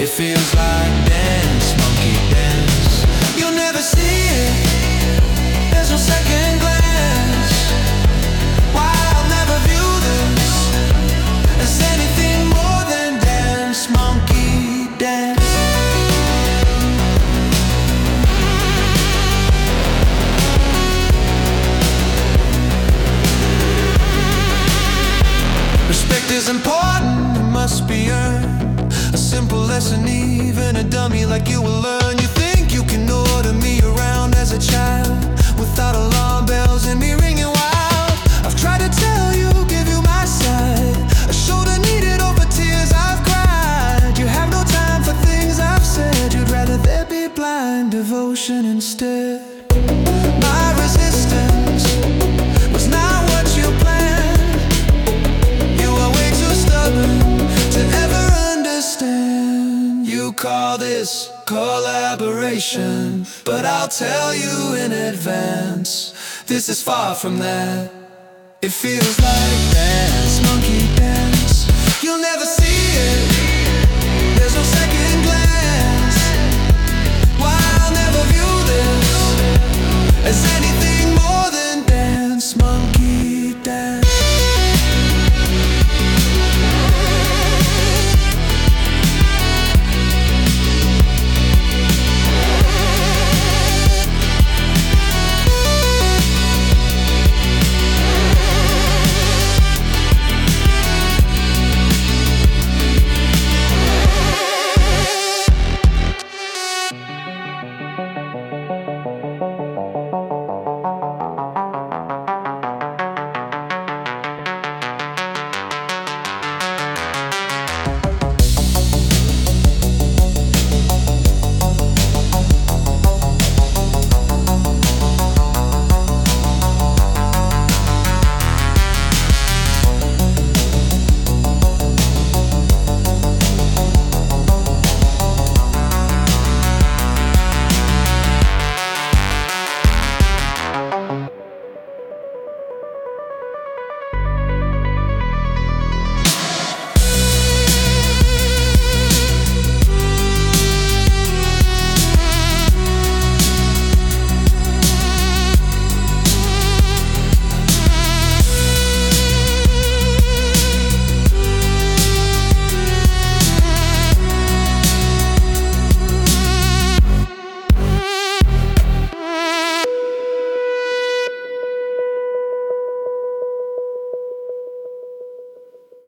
It feels like dance, monkey dance. You'll never see it, there's no second glance. Why I'll never view this as anything more than dance, monkey dance. Respect is important, it must be earned. A simple lesson even a dummy like you will learn. You think you can order me around as a child without alarm bells and me ringing wild. I've tried to tell you, give you my side, a shoulder needed over tears I've cried. You have no time for things I've said, you'd rather there be blind devotion instead. My resistance was not what you planned. You are way too stubborn to ever understand. You call this collaboration, but I'll tell you in advance, this is far from that. It feels like dance, monkey dance. You'll never see